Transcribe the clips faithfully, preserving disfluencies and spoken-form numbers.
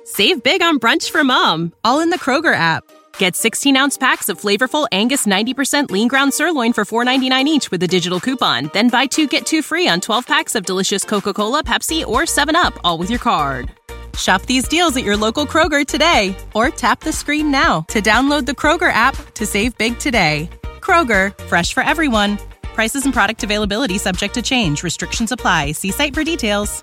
Save big on brunch for mom, all in the Kroger app. Get sixteen-ounce packs of flavorful Angus ninety percent lean ground sirloin for four dollars and ninety-nine cents each with a digital coupon. Then buy two, get two free on twelve packs of delicious Coca-Cola, Pepsi, or seven up, all with your card. Shop these deals at your local Kroger today, or tap the screen now to download the Kroger app to save big today. Kroger, fresh for everyone. Prices and product availability subject to change. Restrictions apply. See site for details.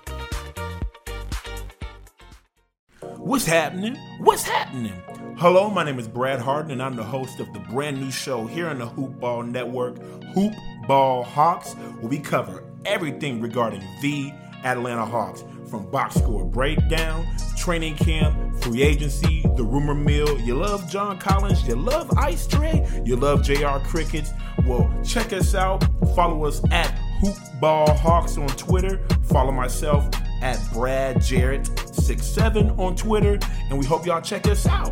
What's happening? What's happening? Hello, my name is Brad Harden, and I'm the host of the brand new show here on the Hoop Ball Network, Hoop Ball Hawks, where we cover everything regarding the Atlanta Hawks, from box score breakdown, training camp, free agency, the rumor mill. You love John Collins, you love Ice Tray, you love J R Crickets. Well, check us out. Follow us at Hoop Ball Hawks on Twitter. Follow myself at Brad Jarrett sixty-seven on Twitter, and we hope y'all check us out.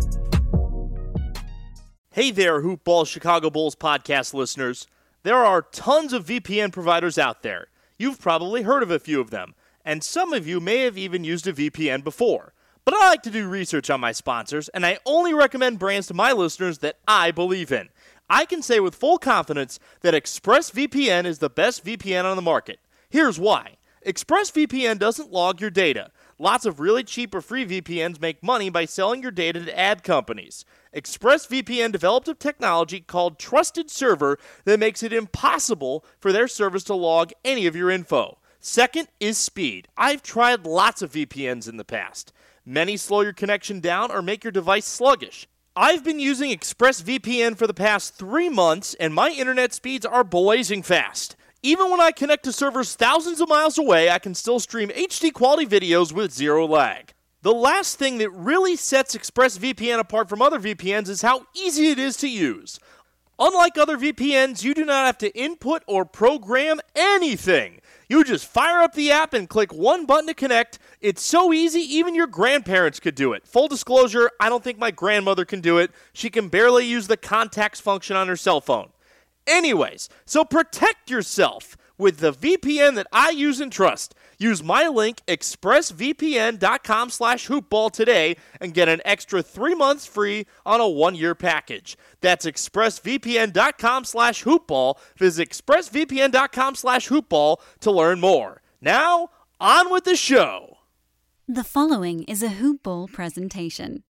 Hey there, Hoop Ball Chicago Bulls podcast listeners. There are tons of V P N providers out there. You've probably heard of a few of them, and some of you may have even used a V P N before. But I like to do research on my sponsors, and I only recommend brands to my listeners that I believe in. I can say with full confidence that ExpressVPN is the best V P N on the market. Here's why. ExpressVPN doesn't log your data. Lots of really cheap or free V P Ns make money by selling your data to ad companies. ExpressVPN developed a technology called Trusted Server that makes it impossible for their service to log any of your info. Second is speed. I've tried lots of V P Ns in the past. Many slow your connection down or make your device sluggish. I've been using ExpressVPN for the past three months, and my internet speeds are blazing fast. Even when I connect to servers thousands of miles away, I can still stream H D quality videos with zero lag. The last thing that really sets ExpressVPN apart from other V P Ns is how easy it is to use. Unlike other V P Ns, you do not have to input or program anything. You just fire up the app and click one button to connect. It's so easy, even your grandparents could do it. Full disclosure, I don't think my grandmother can do it. She can barely use the contacts function on her cell phone. Anyways, so protect yourself with the V P N that I use and trust. Use my link, expressvpn.com slash hoopball today, and get an extra three months free on a one-year package. That's expressvpn.com slash hoopball. Visit expressvpn.com slash hoopball to learn more. Now, on with the show. The following is a Hoop Ball presentation.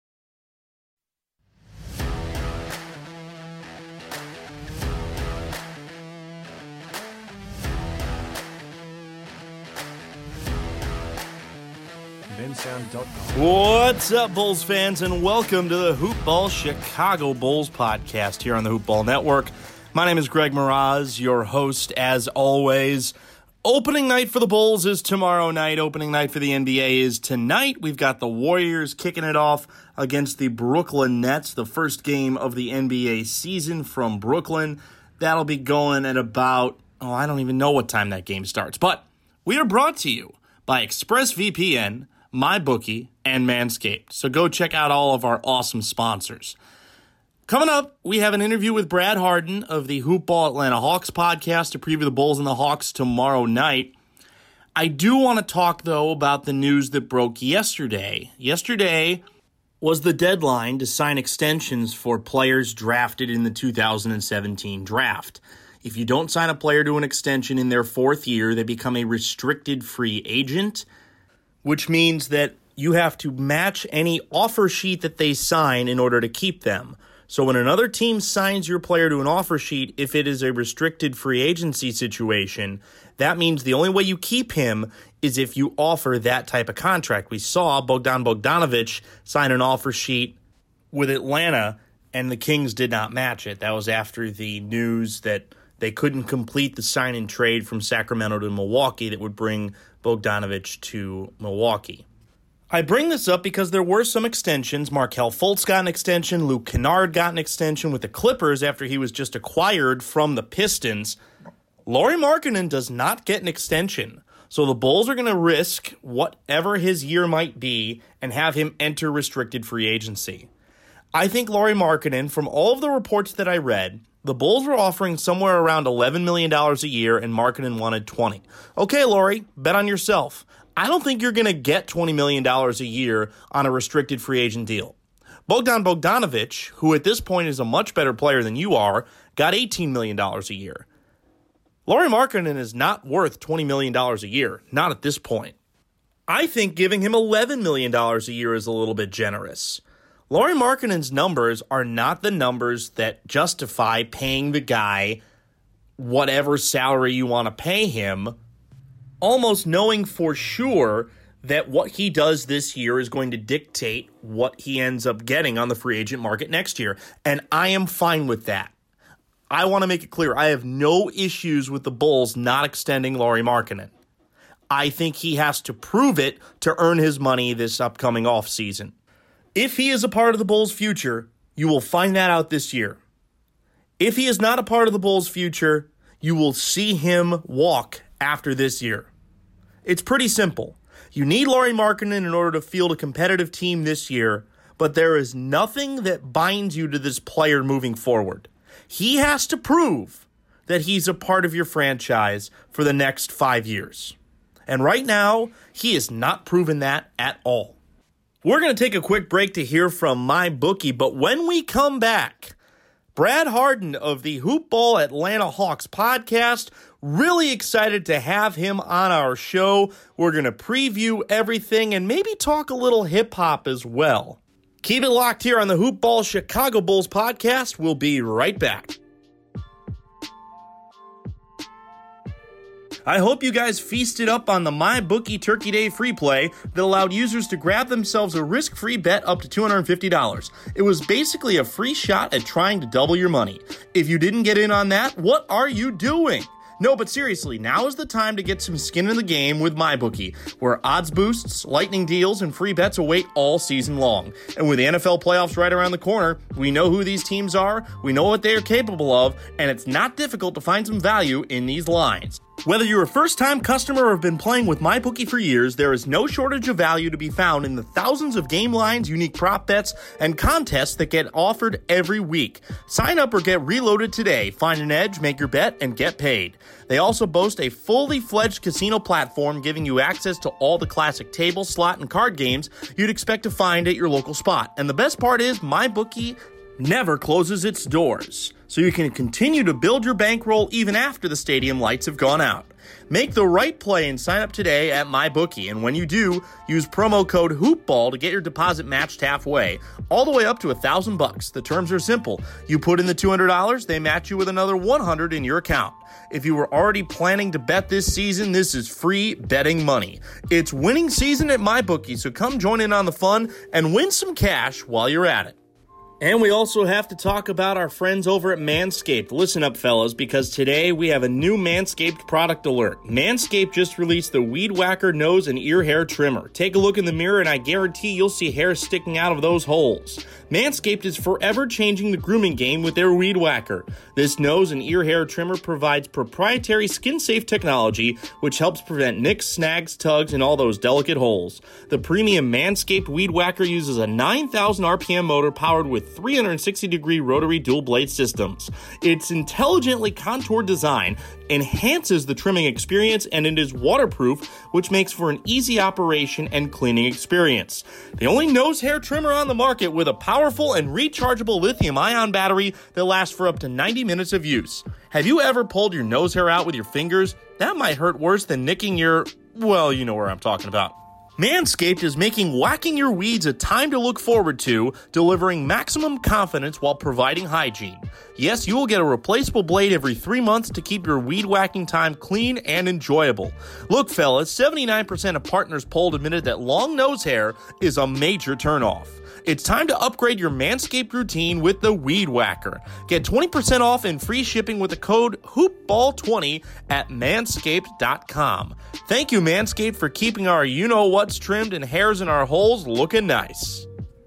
What's up, Bulls fans, and welcome to the Hoop Ball Chicago Bulls podcast here on the Hoop Ball Network. My name is Greg Miraz, your host as always. Opening night for the Bulls is tomorrow night. Opening night for the N B A is tonight. We've got the Warriors kicking it off against the Brooklyn Nets, the first game of the N B A season from Brooklyn. That'll be going at about, oh, I don't even know what time that game starts. But we are brought to you by ExpressVPN, MyBookie, and Manscaped. So go check out all of our awesome sponsors. Coming up, we have an interview with Brad Harden of the Hoop Ball Atlanta Hawks podcast to preview the Bulls and the Hawks tomorrow night. I do want to talk, though, about the news that broke yesterday. Yesterday was the deadline to sign extensions for players drafted in the two thousand seventeen draft. If you don't sign a player to an extension in their fourth year, they become a restricted free agent, which means that you have to match any offer sheet that they sign in order to keep them. So when another team signs your player to an offer sheet, if it is a restricted free agency situation, that means the only way you keep him is if you offer that type of contract. We saw Bogdan Bogdanovic sign an offer sheet with Atlanta, and the Kings did not match it. That was after the news that they couldn't complete the sign and trade from Sacramento to Milwaukee that would bring Bogdanovic to Milwaukee. I bring this up because there were some extensions. Markelle Fultz got an extension. Luke Kennard got an extension with the Clippers after he was just acquired from the Pistons. Lauri Markkanen does not get an extension. So the Bulls are going to risk whatever his year might be and have him enter restricted free agency. I think Lauri Markkanen, from all of the reports that I read, the Bulls were offering somewhere around eleven million dollars a year, and Markkanen wanted twenty. Okay, Lauri, bet on yourself. I don't think you're going to get twenty million dollars a year on a restricted free agent deal. Bogdan Bogdanovic, who at this point is a much better player than you are, got eighteen million dollars a year. Lauri Markkanen is not worth twenty million dollars a year, not at this point. I think giving him eleven million dollars a year is a little bit generous. Lauri Markkanen's numbers are not the numbers that justify paying the guy whatever salary you want to pay him, almost knowing for sure that what he does this year is going to dictate what he ends up getting on the free agent market next year. And I am fine with that. I want to make it clear, I have no issues with the Bulls not extending Lauri Markkanen. I think he has to prove it to earn his money this upcoming offseason. If he is a part of the Bulls' future, you will find that out this year. If he is not a part of the Bulls' future, you will see him walk after this year. It's pretty simple. You need Lauri Markkanen in order to field a competitive team this year, but there is nothing that binds you to this player moving forward. He has to prove that he's a part of your franchise for the next five years. And right now, he has not proven that at all. We're going to take a quick break to hear from MyBookie, but when we come back, Brad Harden of the Hoop Ball Atlanta Hawks podcast, really excited to have him on our show. We're going to preview everything and maybe talk a little hip-hop as well. Keep it locked here on the Hoop Ball Chicago Bulls podcast. We'll be right back. I hope you guys feasted up on the MyBookie Turkey Day free play that allowed users to grab themselves a risk-free bet up to two hundred fifty dollars. It was basically a free shot at trying to double your money. If you didn't get in on that, what are you doing? No, but seriously, now is the time to get some skin in the game with MyBookie, where odds boosts, lightning deals, and free bets await all season long. And with the N F L playoffs right around the corner, we know who these teams are, we know what they are capable of, and it's not difficult to find some value in these lines. Whether you're a first-time customer or have been playing with MyBookie for years, there is no shortage of value to be found in the thousands of game lines, unique prop bets, and contests that get offered every week. Sign up or get reloaded today. Find an edge, make your bet, and get paid. They also boast a fully fledged casino platform giving you access to all the classic table, slot, and card games you'd expect to find at your local spot. And the best part is, MyBookie never closes its doors, so you can continue to build your bankroll even after the stadium lights have gone out. Make the right play and sign up today at MyBookie, and when you do, use promo code HOOPBALL to get your deposit matched halfway, all the way up to a thousand bucks. The terms are simple. You put in the two hundred dollars, they match you with another one hundred dollars in your account. If you were already planning to bet this season, this is free betting money. It's winning season at MyBookie, so come join in on the fun and win some cash while you're at it. And we also have to talk about our friends over at Manscaped. Listen up, fellas, because today we have a new Manscaped product alert. Manscaped just released the Weed Whacker Nose and Ear Hair Trimmer. Take a look in the mirror and I guarantee you'll see hair sticking out of those holes. Manscaped is forever changing the grooming game with their Weed Whacker. This nose and ear hair trimmer provides proprietary skin-safe technology, which helps prevent nicks, snags, tugs, and all those delicate holes. The premium Manscaped Weed Whacker uses a nine thousand R P M motor powered with three hundred sixty degree rotary dual blade systems. Its intelligently contoured design enhances the trimming experience, and it is waterproof, which makes for an easy operation and cleaning experience. The only nose hair trimmer on the market with a powerful and rechargeable lithium-ion battery that lasts for up to ninety minutes of use. Have you ever pulled your nose hair out with your fingers? That might hurt worse than nicking your... well, you know where I'm talking about. Manscaped is making whacking your weeds a time to look forward to, delivering maximum confidence while providing hygiene. Yes, you will get a replaceable blade every three months to keep your weed whacking time clean and enjoyable. Look, fellas, seventy-nine percent of partners polled admitted that long nose hair is a major turnoff. It's time to upgrade your Manscaped routine with the Weed Whacker. Get twenty percent off and free shipping with the code hoop ball twenty at manscaped dot com. Thank you, Manscaped, for keeping our you-know-what's trimmed and hairs in our holes looking nice.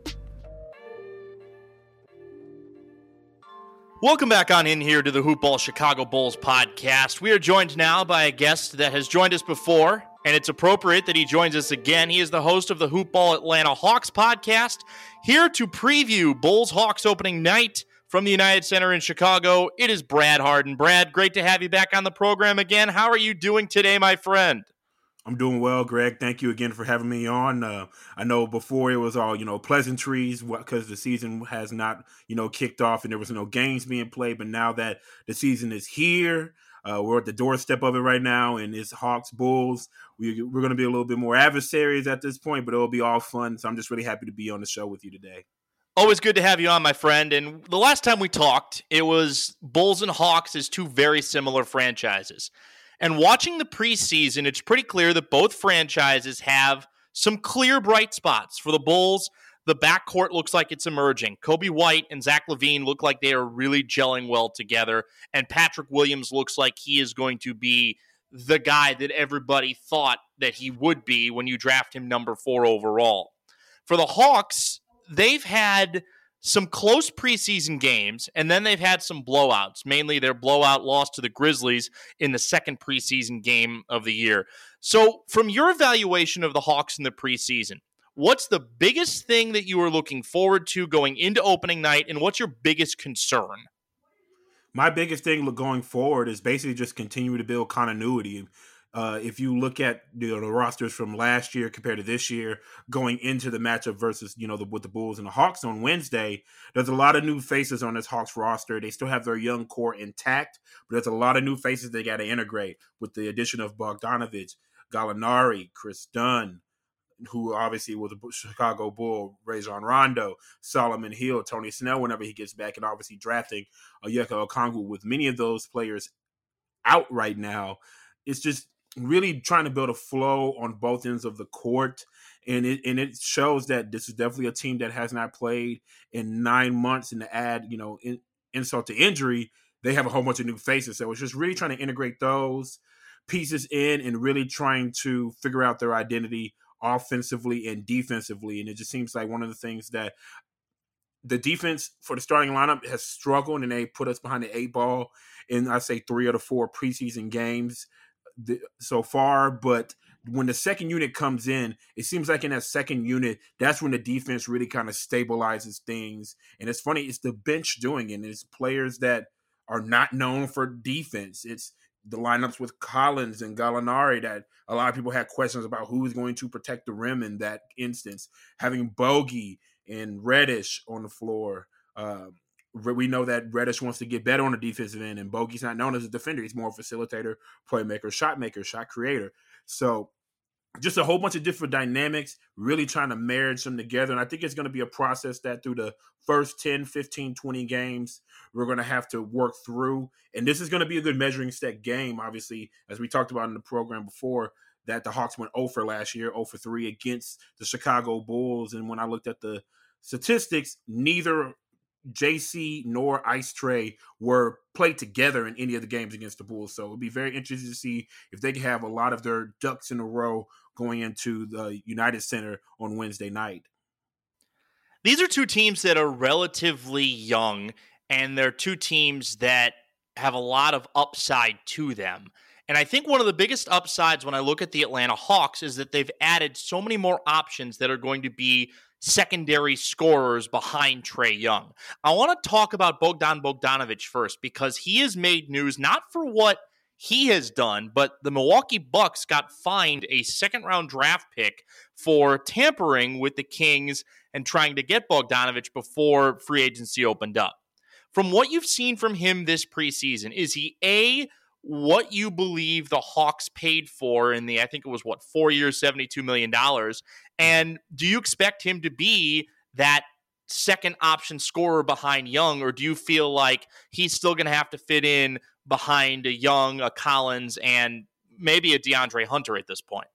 Welcome back on in here to the Hoop Ball Chicago Bulls podcast. We are joined now by a guest that has joined us before, and it's appropriate that he joins us again. He is the host of the Hoop Ball Atlanta Hawks podcast, here to preview Bulls-Hawks opening night from the United Center in Chicago. It is Brad Harden. Brad, great to have you back on the program again. How are you doing today, my friend? I'm doing well, Greg. Thank you again for having me on. Uh, I know before it was all, you know, pleasantries because the season has not, you know, kicked off and there was no games being played. But now that the season is here, uh, we're at the doorstep of it right now, and it's Hawks Bulls. We, we're going to be a little bit more adversaries at this point, but it'll be all fun. So I'm just really happy to be on the show with you today. Always good to have you on, my friend. And the last time we talked, it was Bulls and Hawks as two very similar franchises. And watching the preseason, it's pretty clear that both franchises have some clear bright spots. For the Bulls, the backcourt looks like it's emerging. Coby White and Zach LaVine look like they are really gelling well together. And Patrick Williams looks like he is going to be the guy that everybody thought that he would be when you draft him number four overall. For the Hawks, they've had some close preseason games, and then they've had some blowouts, mainly their blowout loss to the Grizzlies in the second preseason game of the year. So from your evaluation of the Hawks in the preseason, what's the biggest thing that you are looking forward to going into opening night, and what's your biggest concern? My biggest thing going forward is basically just continue to build continuity. Uh, if you look at you know, the rosters from last year compared to this year, going into the matchup versus you know the, with the Bulls and the Hawks on Wednesday, there's a lot of new faces on this Hawks roster. They still have their young core intact, but there's a lot of new faces they got to integrate with the addition of Bogdanovich, Gallinari, Chris Dunn, who obviously was a Chicago Bull, Rajon Rondo, Solomon Hill, Tony Snell whenever he gets back, and obviously drafting Onyeka Okongwu. With many of those players out right now, it's just really trying to build a flow on both ends of the court. And it and it shows that this is definitely a team that has not played in nine months. And to add, you know, in, insult to injury, they have a whole bunch of new faces. So it's just really trying to integrate those pieces in and really trying to figure out their identity offensively and defensively. And it just seems like one of the things that the defense for the starting lineup has struggled, and they put us behind the eight ball in, I'd say, three of the four preseason games so far. But when the second unit comes in, it seems like in that second unit, that's when the defense really kind of stabilizes things. And it's funny, it's the bench doing it. And it's players that are not known for defense. It's the lineups with Collins and Gallinari that a lot of people had questions about who is going to protect the rim in that instance. Having Bogey and Reddish on the floor. Uh, We know that Reddish wants to get better on the defensive end, and Bogey's not known as a defender. He's more a facilitator, playmaker, shot maker, shot creator. So just a whole bunch of different dynamics, really trying to marriage them together. And I think it's going to be a process that through the first ten, fifteen, twenty games, we're going to have to work through. And this is going to be a good measuring stick game, obviously, as we talked about in the program before, that the Hawks went zero for last year, zero for three against the Chicago Bulls. And when I looked at the statistics, neither J C nor Ice Trae were played together in any of the games against the Bulls. So it'll be very interesting to see if they can have a lot of their ducks in a row going into the United Center on Wednesday night. These are two teams that are relatively young, and they're two teams that have a lot of upside to them. And I think one of the biggest upsides when I look at the Atlanta Hawks is that they've added so many more options that are going to be secondary scorers behind Trae Young. I want to talk about Bogdan Bogdanovich first, because he has made news not for what he has done, but the Milwaukee Bucks got fined a second-round draft pick for tampering with the Kings and trying to get Bogdanovich before free agency opened up. From what you've seen from him this preseason, is he A, what you believe the Hawks paid for in the, I think it was, what, four years, seventy-two million dollars? And do you expect him to be that second option scorer behind Young, or do you feel like he's still going to have to fit in behind a Young, a Collins, and maybe a DeAndre Hunter at this point?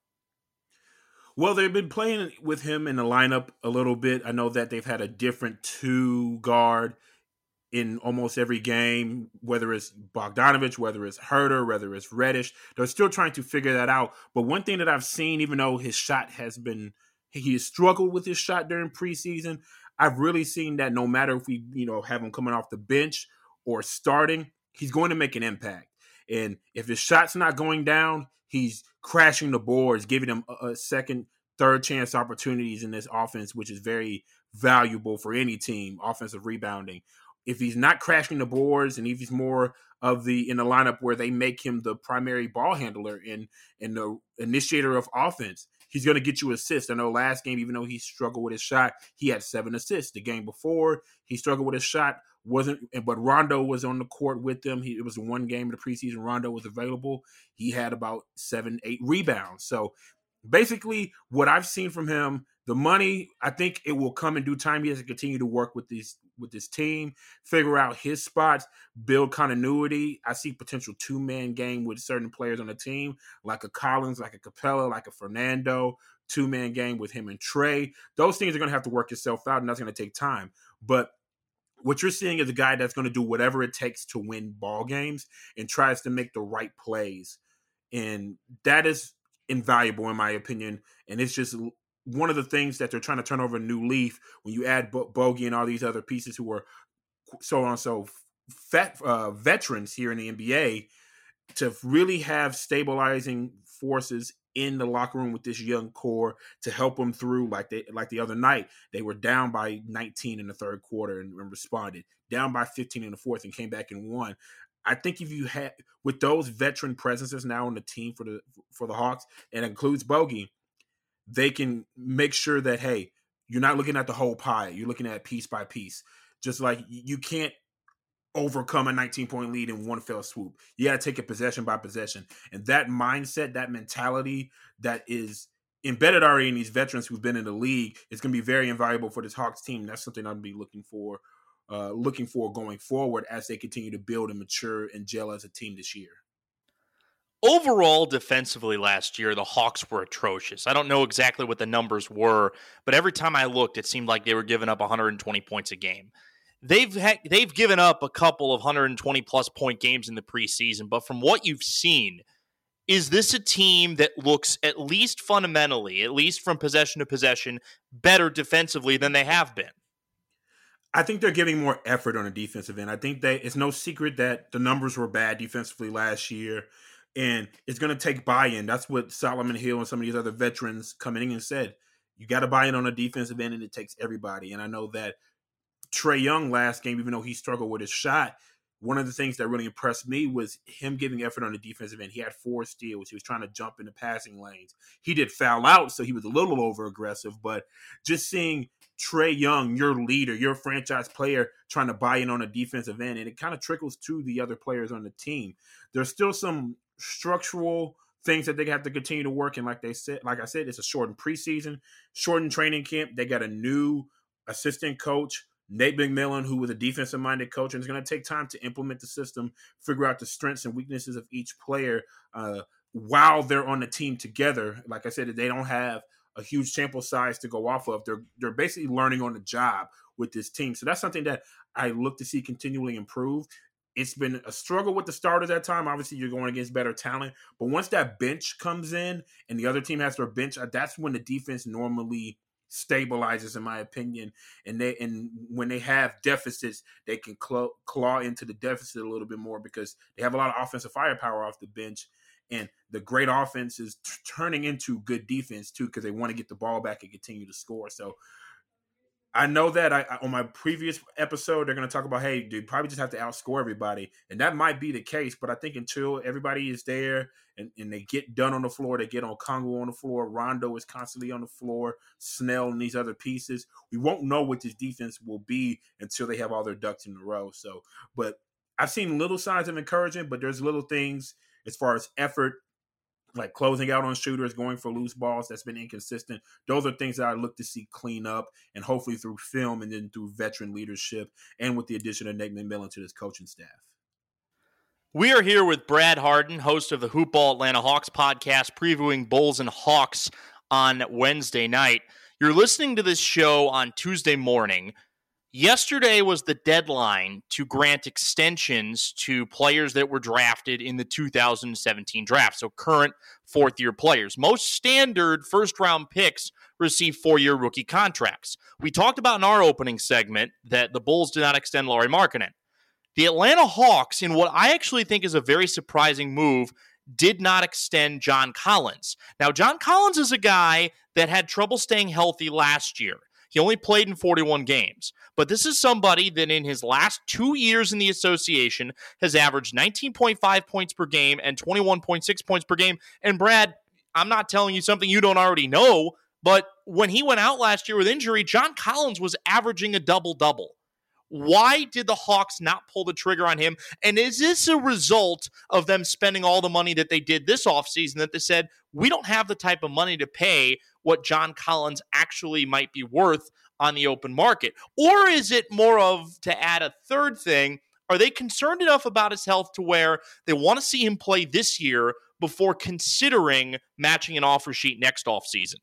Well, they've been playing with him in the lineup a little bit. I know that they've had a different two guard in almost every game, whether it's Bogdanovich, whether it's Herter, whether it's Reddish. They're still trying to figure that out. But one thing that I've seen, even though his shot has been, he has struggled with his shot during preseason, I've really seen that no matter if we, you know, have him coming off the bench or starting, he's going to make an impact. And if his shot's not going down, he's crashing the boards, giving them a second, third chance opportunities in this offense, which is very valuable for any team, offensive rebounding. if he's not crashing the boards and if he's more of the in the lineup where they make him the primary ball handler and and the initiator of offense, he's going to get you assists. I know last game, even though he struggled with his shot, he had seven assists. The game before, he struggled with his shot, wasn't, but Rondo was on the court with them. He, it was one game in the preseason. Rondo was available. He had about seven, eight rebounds. So basically, what I've seen from him, the money, I think it will come in due time. He has to continue to work with these with this team, figure out his spots, build continuity. I see potential two-man game with certain players on the team, like a Collins, like a Capella, like a Fernando, two-man game with him and Trey. Those things are going to have to work itself out, and that's going to take time. But what you're seeing is a guy that's going to do whatever it takes to win ball games and tries to make the right plays. And that is invaluable, in my opinion. And it's just one of the things that they're trying to turn over a new leaf when you add Bo- Bogey and all these other pieces who are so on so vet, uh, veterans here in the N B A to really have stabilizing forces in the locker room with this young core to help them through. Like they like the other night, they were down by nineteen in the third quarter and, and responded, down by fifteen in the fourth and came back and won. I think if you had with those veteran presences now on the team for the for the Hawks, and includes Bogey, they can make sure that, hey, you're not looking at the whole pie. You're looking at piece by piece. Just like you can't overcome a nineteen-point lead in one fell swoop. You got to take it possession by possession. And that mindset, that mentality that is embedded already in these veterans who've been in the league is going to be very invaluable for this Hawks team. That's something I'm going to be looking for, uh, looking for going forward as they continue to build and mature and gel as a team this year. Overall, defensively last year, the Hawks were atrocious. I don't know exactly what the numbers were, but every time I looked, it seemed like they were giving up one hundred twenty points a game. They've ha- they've given up a couple of one hundred twenty plus point games in the preseason, but from what you've seen, is this a team that looks, at least fundamentally, at least from possession to possession, better defensively than they have been? I think they're giving more effort on the defensive end. I think that it's no secret that the numbers were bad defensively last year. And it's going to take buy-in. That's what Solomon Hill and some of these other veterans coming in and said. You got to buy in on the defensive end, and it takes everybody. And I know that Trae Young last game, even though he struggled with his shot, one of the things that really impressed me was him giving effort on the defensive end. He had four steals. He was trying to jump in the passing lanes. He did foul out, so he was a little over-aggressive. But just seeing Trae Young, your leader, your franchise player, trying to buy in on the defensive end, and it kind of trickles to the other players on the team. There's still some structural things that they have to continue to work in. Like they said, like I said, it's a shortened preseason, shortened training camp. They got a new assistant coach, Nate McMillan, who was a defensive-minded coach, and it's going to take time to implement the system, figure out the strengths and weaknesses of each player uh, while they're on the team together. Like I said, they don't have a huge sample size to go off of. They're they're basically learning on the job with this team. So that's something that I look to see continually improve. It's been a struggle with the starters at time. Obviously, you're going against better talent. But once that bench comes in and the other team has their bench, that's when the defense normally stabilizes, in my opinion. And they and when they have deficits, they can claw, claw into the deficit a little bit more because they have a lot of offensive firepower off the bench. And the great offense is t- turning into good defense, too, because they want to get the ball back and continue to score. So I know that I, on my previous episode, they're going to talk about, hey, dude, probably just have to outscore everybody. And that might be the case, but I think until everybody is there and, and they get done on the floor, they get on Congo on the floor, Rondo is constantly on the floor, Snell and these other pieces, we won't know what this defense will be until they have all their ducks in a row. So, but I've seen little signs of encouragement, but there's little things as far as effort, like closing out on shooters, going for loose balls, that's been inconsistent. Those are things that I look to see clean up, and hopefully through film and then through veteran leadership and with the addition of Nate McMillan to this coaching staff. We are here with Brad Harden, host of the Hoop Ball Atlanta Hawks podcast, previewing Bulls and Hawks on Wednesday night. You're listening to this show on Tuesday morning. Yesterday was the deadline to grant extensions to players that were drafted in the two thousand seventeen draft, so current fourth-year players. Most standard first-round picks receive four-year rookie contracts. We talked about in our opening segment that the Bulls did not extend Lauri Markkanen. The Atlanta Hawks, in what I actually think is a very surprising move, did not extend John Collins. Now, John Collins is a guy that had trouble staying healthy last year. He only played in forty-one games. But this is somebody that in his last two years in the association has averaged nineteen point five points per game and twenty-one point six points per game. And Brad, I'm not telling you something you don't already know, but when he went out last year with injury, John Collins was averaging a double-double. Why did the Hawks not pull the trigger on him? And is this a result of them spending all the money that they did this offseason that they said, we don't have the type of money to pay what John Collins actually might be worth on the open market? Or is it more of, to add a third thing, are they concerned enough about his health to where they want to see him play this year before considering matching an offer sheet next offseason?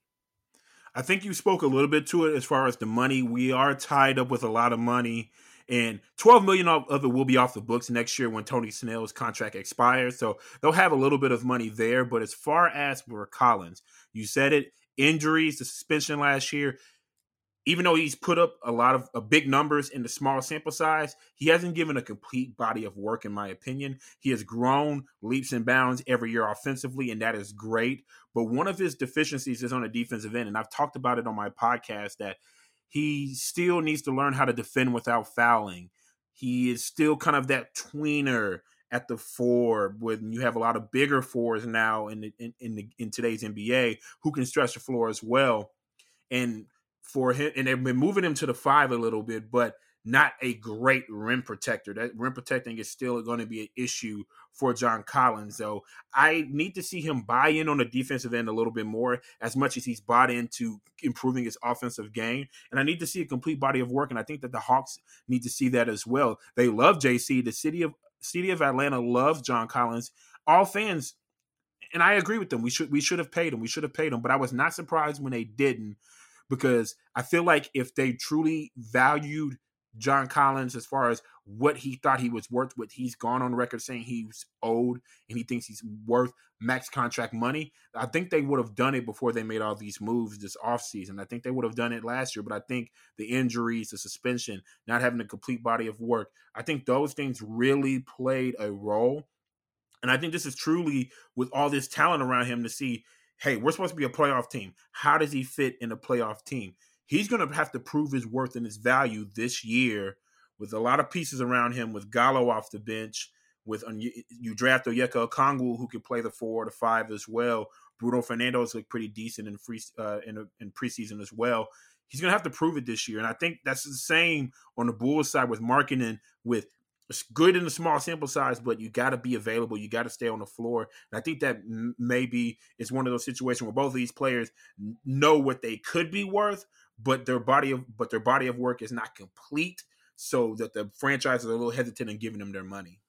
I think you spoke a little bit to it as far as the money. We are tied up with a lot of money, and twelve million dollars of it will be off the books next year when Tony Snell's contract expires. So they'll have a little bit of money there. But as far as for Collins, you said it, injuries, the suspension last year, even though he's put up a lot of uh, big numbers in the small sample size, he hasn't given a complete body of work, in my opinion. He has grown leaps and bounds every year offensively, and that is great. But one of his deficiencies is on the defensive end, and I've talked about it on my podcast, that he still needs to learn how to defend without fouling. He is still kind of that tweener at the four, when you have a lot of bigger fours now in the, in, in, the, in today's N B A who can stretch the floor as well. And for him, and they've been moving him to the five a little bit, but not a great rim protector. That rim protecting is still going to be an issue for John Collins. So I need to see him buy in on the defensive end a little bit more, as much as he's bought into improving his offensive game. And I need to see a complete body of work. And I think that the Hawks need to see that as well. They love J C. The city of city of Atlanta loves John Collins. All fans, and I agree with them. We should we should have paid him. We should have paid him. But I was not surprised when they didn't, because I feel like if they truly valued John Collins as far as what he thought he was worth, what he's gone on record saying he's owed and he thinks he's worth max contract money, I think they would have done it before they made all these moves this offseason. I think they would have done it last year, but I think the injuries, the suspension, not having a complete body of work, I think those things really played a role. And I think this is truly, with all this talent around him, to see, hey, we're supposed to be a playoff team. How does he fit in a playoff team? He's going to have to prove his worth and his value this year with a lot of pieces around him, with Gallo off the bench, with um, you, you draft Onyeka Okongwu, who can play the four or the five as well. Bruno Fernando's looked pretty decent in free uh, in, in preseason as well. He's going to have to prove it this year. And I think that's the same on the Bulls side with Markkanen, with it's good in the small sample size, but you got to be available. You got to stay on the floor. And I think that m- maybe it's one of those situations where both of these players know what they could be worth, but their body of but their body of work is not complete, so that the franchise is a little hesitant in giving them their money.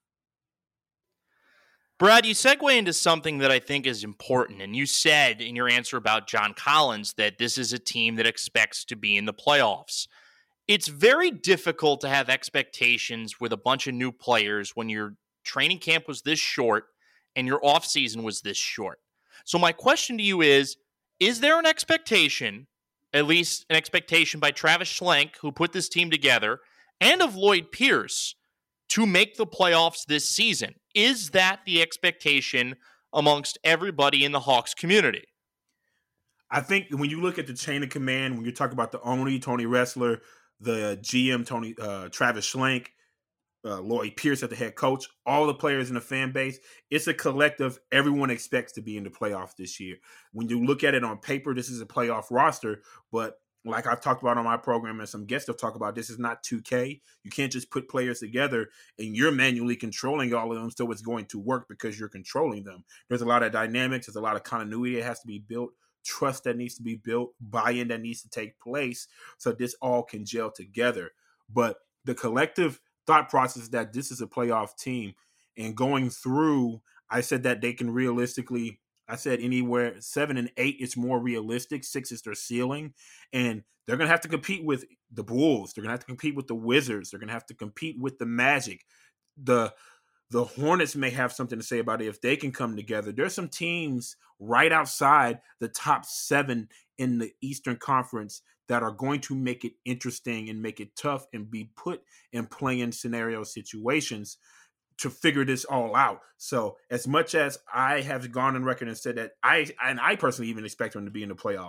Brad, you segue into something that I think is important, and you said in your answer about John Collins that this is a team that expects to be in the playoffs. It's very difficult to have expectations with a bunch of new players when your training camp was this short and your offseason was this short. So my question to you is, is there an expectation, at least an expectation by Travis Schlenk, who put this team together, and of Lloyd Pierce, to make the playoffs this season? Is that the expectation amongst everybody in the Hawks community? I think when you look at the chain of command, when you talk about the owner, Tony Ressler, the G M, Tony uh, Travis Schlenk, uh, Lloyd Pierce at the head coach, all the players in the fan base, it's a collective. Everyone expects to be in the playoffs this year. When you look at it on paper, this is a playoff roster, but like I've talked about on my program and some guests have talked about, this is not two K. You can't just put players together and you're manually controlling all of them so it's going to work because you're controlling them. There's a lot of dynamics. There's a lot of continuity that has to be built, trust that needs to be built, buy-in that needs to take place so this all can gel together. But the collective thought process that this is a playoff team, and going through, I said that they can realistically, I said anywhere seven and eight is more realistic. Six is their ceiling. And they're going to have to compete with the Bulls. They're going to have to compete with the Wizards. They're going to have to compete with the Magic. The The Hornets may have something to say about it if they can come together. There's some teams right outside the top seven in the Eastern Conference that are going to make it interesting and make it tough and be put in playing scenario situations to figure this all out. So as much as I have gone on record and said that I, and I personally even expect them to be in the playoffs,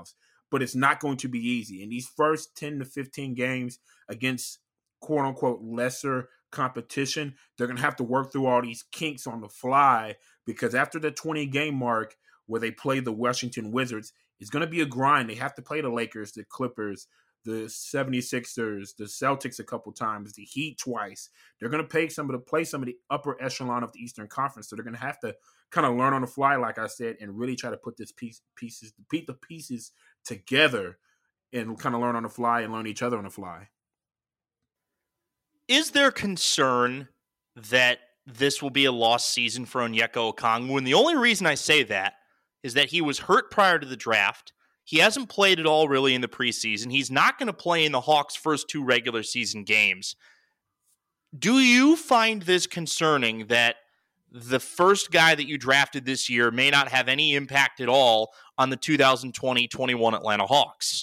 but it's not going to be easy. In these first ten to fifteen games against quote unquote lesser competition, they're going to have to work through all these kinks on the fly, because after the twenty game mark where they play the Washington Wizards, it's going to be a grind. They have to play the Lakers, the Clippers, the seventy-sixers, the Celtics a couple times, the Heat twice. They're going to play some of the play some of the upper echelon of the Eastern Conference. So they're going to have to kind of learn on the fly, like I said, and really try to put this piece pieces put the pieces together and kind of learn on the fly and learn each other on the fly. Is there concern that this will be a lost season for Onyeka Okongwu? And the only reason I say that is that he was hurt prior to the draft. He hasn't played at all really in the preseason. He's not going to play in the Hawks' first two regular season games. Do you find this concerning that the first guy that you drafted this year may not have any impact at all on the two thousand twenty twenty-one Atlanta Hawks?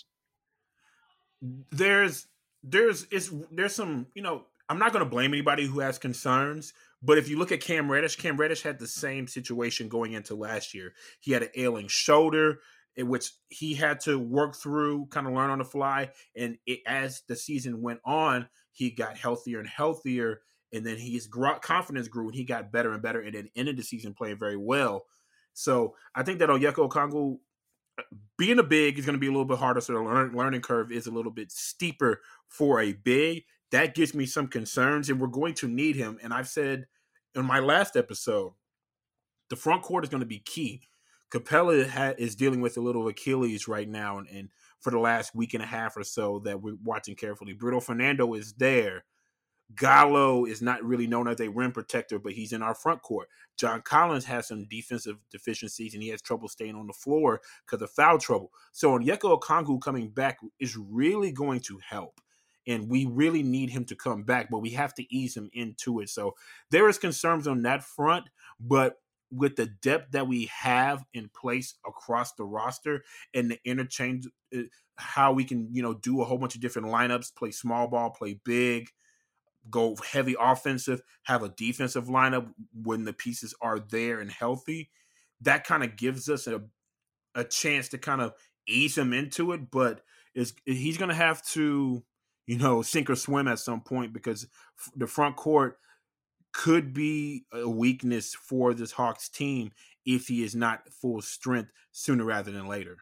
There's, there's, it's, there's some, you know, I'm not going to blame anybody who has concerns, but if you look at Cam Reddish, Cam Reddish had the same situation going into last year. He had an ailing shoulder, in which he had to work through, kind of learn on the fly. And it, as the season went on, he got healthier and healthier. And then his confidence grew and he got better and better, and then ended the season playing very well. So I think that Onyeka Okongwu, being a big, is going to be a little bit harder. So the learn, learning curve is a little bit steeper for a big. That gives me some concerns, and we're going to need him. And I've said in my last episode, the front court is going to be key. Capella ha- is dealing with a little Achilles right now, and, and for the last week and a half or so that we're watching carefully. Bruno Fernando is there. Gallo is not really known as a rim protector, but he's in our front court. John Collins has some defensive deficiencies, and he has trouble staying on the floor because of foul trouble. So Onyeka Okongwu coming back is really going to help. And we really need him to come back, but we have to ease him into it. So there is concerns on that front, but with the depth that we have in place across the roster and the interchange, how we can, you know, do a whole bunch of different lineups, play small ball, play big, go heavy offensive, have a defensive lineup when the pieces are there and healthy, that kind of gives us a, a chance to kind of ease him into it. But is he's going to have to, you know, sink or swim at some point, because the front court could be a weakness for this Hawks team if he is not full strength sooner rather than later.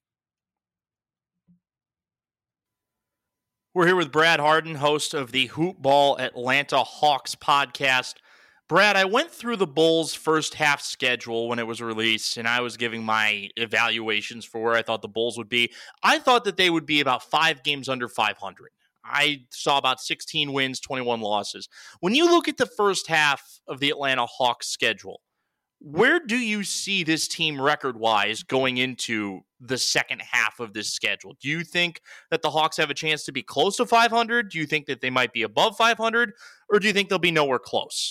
We're here with Brad Harden, host of the Hoop Ball Atlanta Hawks podcast. Brad, I went through the Bulls' first half schedule when it was released, and I was giving my evaluations for where I thought the Bulls would be. I thought that they would be about five games under five hundred. I saw about sixteen wins, twenty-one losses. When you look at the first half of the Atlanta Hawks schedule, where do you see this team record-wise going into the second half of this schedule? Do you think that the Hawks have a chance to be close to five hundred? Do you think that they might be above five hundred? Or do you think they'll be nowhere close?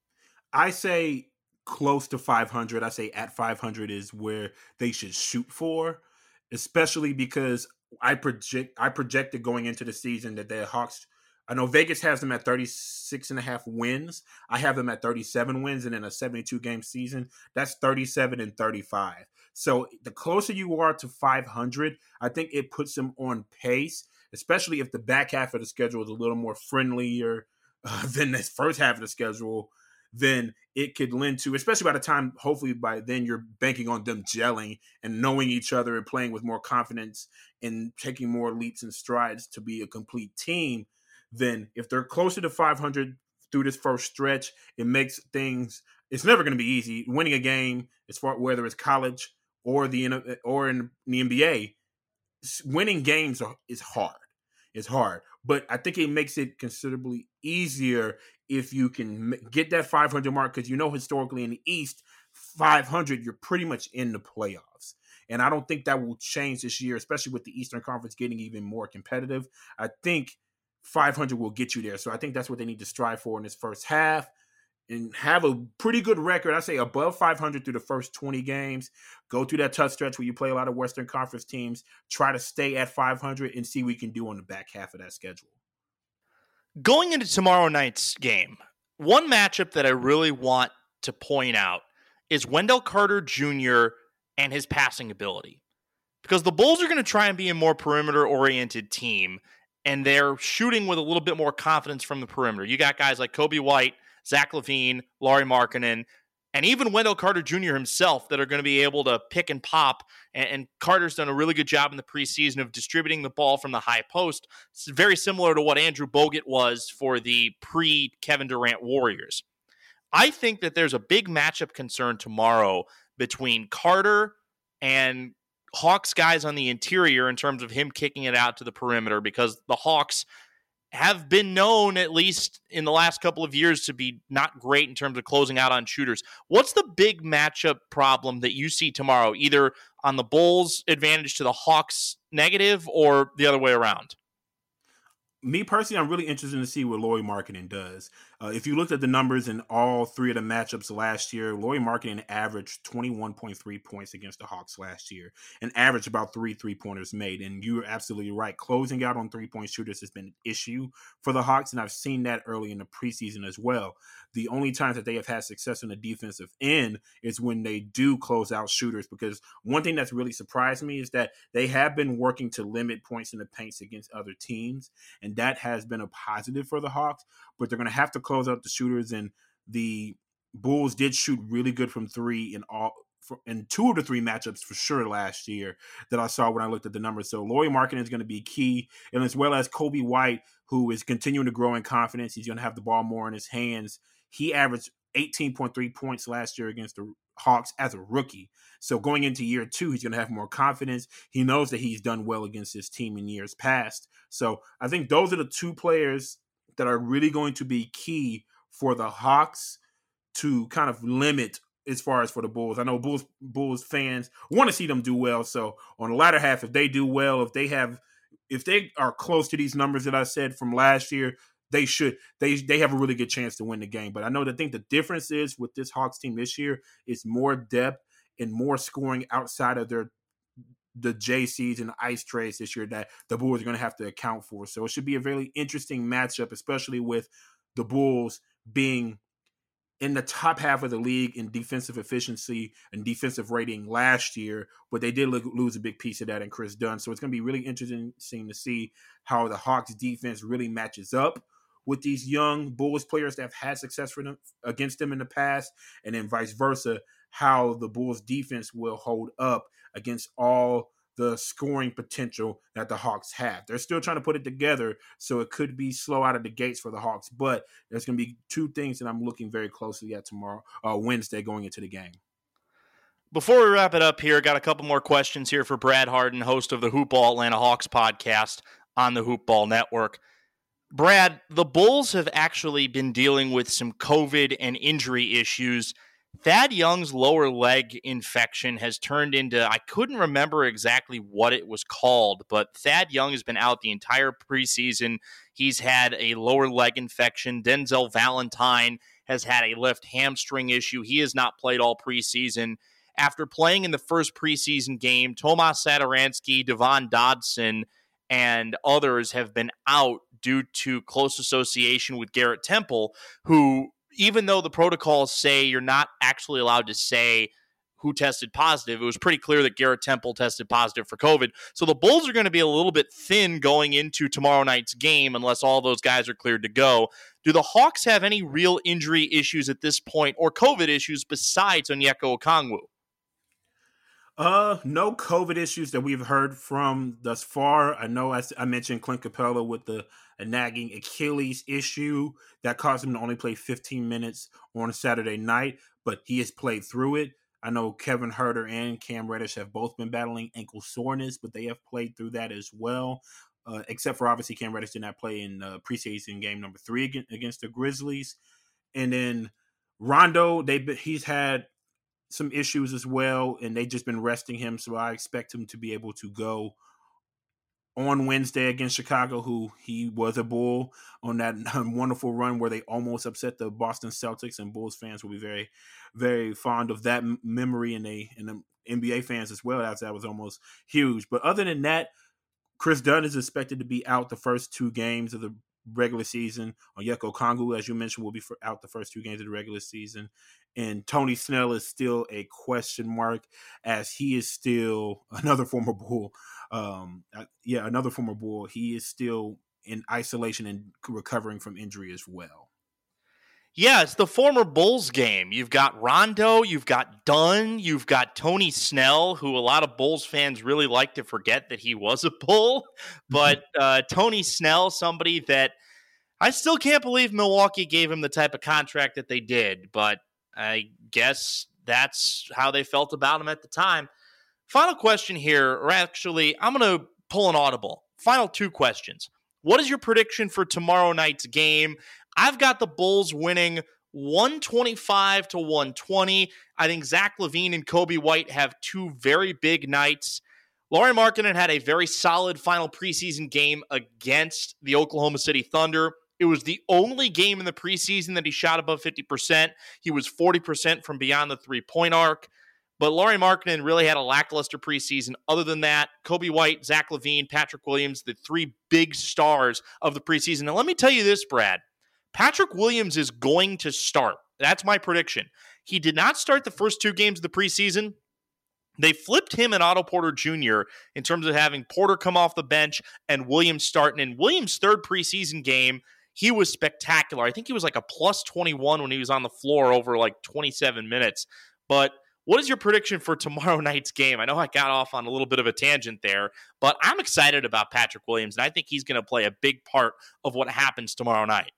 I say close to five hundred. I say at five hundred is where they should shoot for, especially because I project I projected going into the season that the Hawks, I know Vegas has them at thirty-six and a half wins. I have them at thirty-seven wins, and in a seventy-two game season, that's thirty-seven and thirty-five. So the closer you are to five hundred, I think it puts them on pace, especially if the back half of the schedule is a little more friendlier uh, than this first half of the schedule. Then it could lend to, especially by the time, hopefully by then you're banking on them gelling and knowing each other and playing with more confidence and taking more leaps and strides to be a complete team. Then if they're closer to five hundred through this first stretch, it makes things, it's never going to be easy. Winning a game, as far whether it's college or the or in the N B A, winning games are, is hard. It's hard. But I think it makes it considerably easier if you can get that five hundred mark, because you know historically in the East, five hundred, you're pretty much in the playoffs. And I don't think that will change this year, especially with the Eastern Conference getting even more competitive. I think five hundred will get you there. So I think that's what they need to strive for in this first half and have a pretty good record. I say above five hundred through the first twenty games. Go through that tough stretch where you play a lot of Western Conference teams. Try to stay at five hundred and see what we can do on the back half of that schedule. Going into tomorrow night's game, one matchup that I really want to point out is Wendell Carter Junior and his passing ability. because the Bulls are going to try and be a more perimeter-oriented team, and they're shooting with a little bit more confidence from the perimeter. You got guys like Kobe White, Zach LaVine, Lauri Markkanen, and even Wendell Carter Junior himself that are going to be able to pick and pop. And, and Carter's done a really good job in the preseason of distributing the ball from the high post. It's very similar to what Andrew Bogut was for the pre-Kevin Durant Warriors. I think that there's a big matchup concern tomorrow between Carter and Hawks guys on the interior in terms of him kicking it out to the perimeter, because the Hawks have been known, at least in the last couple of years, to be not great in terms of closing out on shooters. What's the big matchup problem that you see tomorrow, either on the Bulls' advantage to the Hawks' negative or the other way around? Me personally, I'm really interested to see what Lauri Markkanen does. Uh, if you looked at the numbers in all three of the matchups last year, Lauri Markkanen averaged twenty-one point three points against the Hawks last year and averaged about three three-pointers made. And you're absolutely right. Closing out on three-point shooters has been an issue for the Hawks, and I've seen that early in the preseason as well. The only times that they have had success on the defensive end is when they do close out shooters, because one thing that's really surprised me is that they have been working to limit points in the paints against other teams, and that has been a positive for the Hawks, but they're going to have to close out the shooters, and the Bulls did shoot really good from three in all in two of the three matchups for sure last year that I saw when I looked at the numbers. So Lauri Markkanen is going to be key, and as well as Kobe White, who is continuing to grow in confidence. He's going to have the ball more in his hands. He averaged eighteen point three points last year against the Hawks as a rookie. So going into year two, he's going to have more confidence. He knows that he's done well against his team in years past. So I think those are the two players that are really going to be key for the Hawks to kind of limit as far as for the Bulls. I know Bulls Bulls fans want to see them do well. So on the latter half, if they do well, if they have, if they are close to these numbers that I said from last year, they should, they they have a really good chance to win the game. But I know that I think the difference is with this Hawks team this year is more depth and more scoring outside of their the J Cs and the ice trades this year that the Bulls are going to have to account for. So it should be a very interesting matchup, especially with the Bulls being in the top half of the league in defensive efficiency and defensive rating last year, but they did lose a big piece of that in Chris Dunn. So it's going to be really interesting to see how the Hawks defense really matches up with these young Bulls players that have had success for them against them in the past, and then vice versa, how the Bulls defense will hold up against all the scoring potential that the Hawks have. They're still trying to put it together, so it could be slow out of the gates for the Hawks, but there's going to be two things that I'm looking very closely at tomorrow, uh, Wednesday, going into the game. Before we wrap it up here, got a couple more questions here for Brad Harden, host of the Hoop Ball Atlanta Hawks podcast on the Hoop Ball Network. Brad, the Bulls have actually been dealing with some COVID and injury issues. Thad Young's lower leg infection has turned into, I couldn't remember exactly what it was called, but Thad Young has been out the entire preseason. He's had a lower leg infection. Denzel Valentine has had a left hamstring issue. He has not played all preseason. After playing in the first preseason game, Tomas Satoransky, Devon Dodson, and others have been out due to close association with Garrett Temple, who, even though the protocols say you're not actually allowed to say who tested positive, it was pretty clear that Garrett Temple tested positive for COVID. So the Bulls are going to be a little bit thin going into tomorrow night's game unless all those guys are cleared to go. Do the Hawks have any real injury issues at this point, or COVID issues besides Onyeka Okongwu? Uh, no COVID issues that we've heard from thus far. I know I, I mentioned Clint Capella with the a nagging Achilles issue that caused him to only play fifteen minutes on Saturday night, but he has played through it. I know Kevin Huerter and Cam Reddish have both been battling ankle soreness, but they have played through that as well, uh, except for obviously Cam Reddish did not play in uh, preseason game number three against the Grizzlies. And then Rondo, they he's had some issues as well, and they've just been resting him, so I expect him to be able to go on Wednesday against Chicago, who he was a Bull on that wonderful run where they almost upset the Boston Celtics, and Bulls fans will be very, very fond of that memory, and they and the N B A fans as well, as that was almost huge. But other than that, Chris Dunn is expected to be out the first two games of the regular season. Onyeka Okongwu, as you mentioned, will be for, out the first two games of the regular season. And Tony Snell is still a question mark, as he is still another former Bull. Um, yeah, another former Bull. He is still in isolation and recovering from injury as well. Yeah, it's the former Bulls game. You've got Rondo, you've got Dunn, you've got Tony Snell, who a lot of Bulls fans really like to forget that he was a Bull. But uh, Tony Snell, somebody that I still can't believe Milwaukee gave him the type of contract that they did, but I guess that's how they felt about him at the time. Final question here, or actually, I'm going to pull an audible. Final two questions. What is your prediction for tomorrow night's game? I've got the Bulls winning one twenty-five to one twenty. I think Zach LaVine and Kobe White have two very big nights. Lauri Markkanen had a very solid final preseason game against the Oklahoma City Thunder. It was the only game in the preseason that he shot above fifty percent. He was forty percent from beyond the three-point arc. But Lauri Markkanen really had a lackluster preseason. Other than that, Kobe White, Zach LaVine, Patrick Williams, the three big stars of the preseason. Now, let me tell you this, Brad. Patrick Williams is going to start. That's my prediction. He did not start the first two games of the preseason. They flipped him and Otto Porter Junior in terms of having Porter come off the bench and Williams starting. In Williams' third preseason game, he was spectacular. I think he was like a plus twenty-one when he was on the floor over like twenty-seven minutes. But what is your prediction for tomorrow night's game? I know I got off on a little bit of a tangent there, but I'm excited about Patrick Williams, and I think he's going to play a big part of what happens tomorrow night.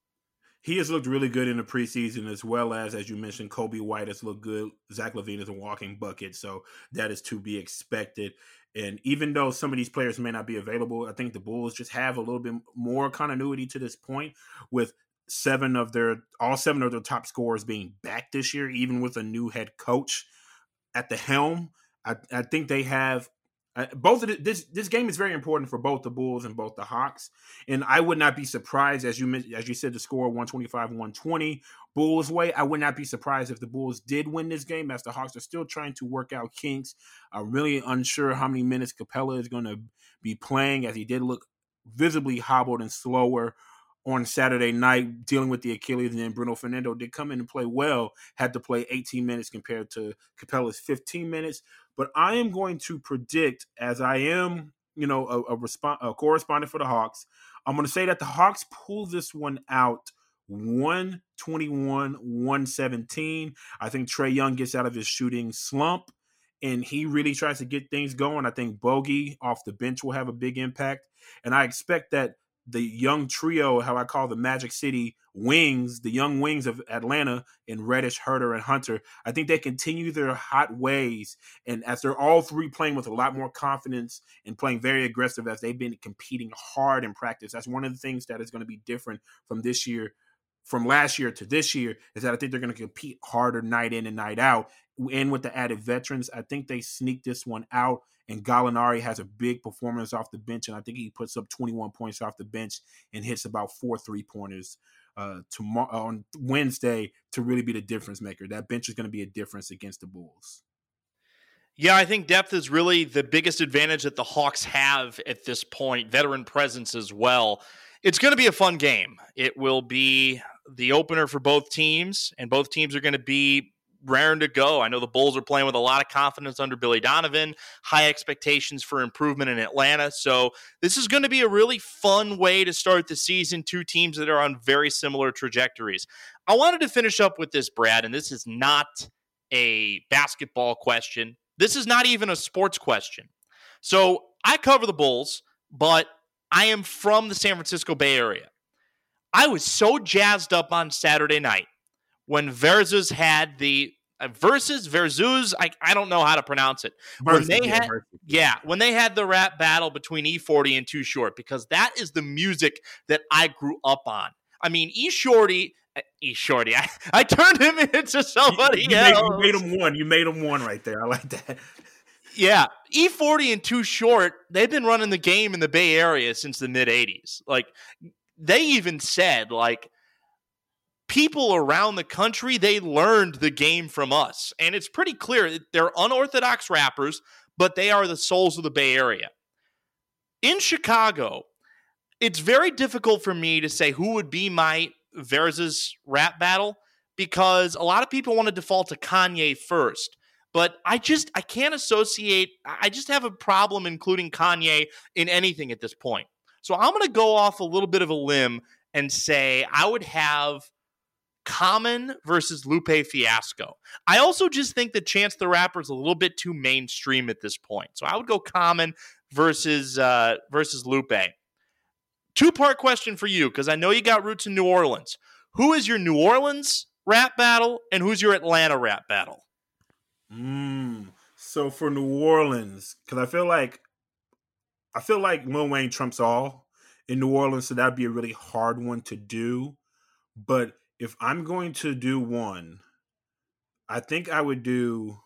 He has looked really good in the preseason, as well as, as you mentioned, Kobe White has looked good. Zach LaVine is a walking bucket, so that is to be expected. And even though some of these players may not be available, I think the Bulls just have a little bit more continuity to this point, with seven of their, all seven of their top scorers being back this year, even with a new head coach at the helm. I, I think they have Uh, both of the, this this game is very important for both the Bulls and both the Hawks, and I would not be surprised, as you as you said, the score one twenty-five one twenty Bulls way. I would not be surprised if the Bulls did win this game, as the Hawks are still trying to work out kinks. I'm really unsure how many minutes Capella is going to be playing, as he did look visibly hobbled and slower on Saturday night, dealing with the Achilles, and then Bruno Fernando did come in and play well, had to play eighteen minutes compared to Capella's fifteen minutes. But I am going to predict, as I am, you know, a, a, resp- a correspondent for the Hawks, I'm going to say that the Hawks pull this one out one twenty-one one seventeen. I think Trae Young gets out of his shooting slump, and he really tries to get things going. I think Bogey off the bench will have a big impact, and I expect that the young trio, how I call the Magic City wings, the young wings of Atlanta in Reddish, Herter, and Hunter, I think they continue their hot ways. And as they're all three playing with a lot more confidence and playing very aggressive, as they've been competing hard in practice, that's one of the things that is going to be different from this year, from last year to this year, is that I think they're going to compete harder night in and night out. And with the added veterans, I think they sneak this one out. And Gallinari has a big performance off the bench, and I think he puts up twenty-one points off the bench and hits about four three-pointers uh, tomorrow on Wednesday to really be the difference maker. That bench is going to be a difference against the Bulls. Yeah, I think depth is really the biggest advantage that the Hawks have at this point, veteran presence as well. It's going to be a fun game. It will be the opener for both teams, and both teams are going to be raring to go. I know the Bulls are playing with a lot of confidence under Billy Donovan, high expectations for improvement in Atlanta. So this is going to be a really fun way to start the season. Two teams that are on very similar trajectories. I wanted to finish up with this, Brad, and this is not a basketball question. This is not even a sports question. So I cover the Bulls, but I am from the San Francisco Bay Area. I was so jazzed up on Saturday night when Versus had the uh, versus Versus, I, I don't know how to pronounce it. Versus, when they yeah, had, versus. yeah, when they had the rap battle between E forty and Too Short, because that is the music that I grew up on. I mean, E Shorty, uh, E Shorty, I, I turned him into somebody you, you else. Made, you made him one. You made him one right there. I like that. Yeah, E forty and Too Short, they've been running the game in the Bay Area since the mid eighties. Like, they even said, like, people around the country, they learned the game from us. And it's pretty clear that they're unorthodox rappers, but they are the souls of the Bay Area. In Chicago, it's very difficult for me to say who would be my versus rap battle because a lot of people want to default to Kanye first. But I just, I can't associate, I just have a problem including Kanye in anything at this point. So I'm going to go off a little bit of a limb and say I would have Common versus Lupe Fiasco. I also just think that Chance the Rapper is a little bit too mainstream at this point. So I would go Common versus uh, versus Lupe. Two-part question for you, because I know you got roots in New Orleans. Who is your New Orleans rap battle, and who's your Atlanta rap battle? Mm, so for New Orleans, because I feel like I feel like Lil Wayne trumps all in New Orleans, so that'd be a really hard one to do. But if I'm going to do one, I think I would do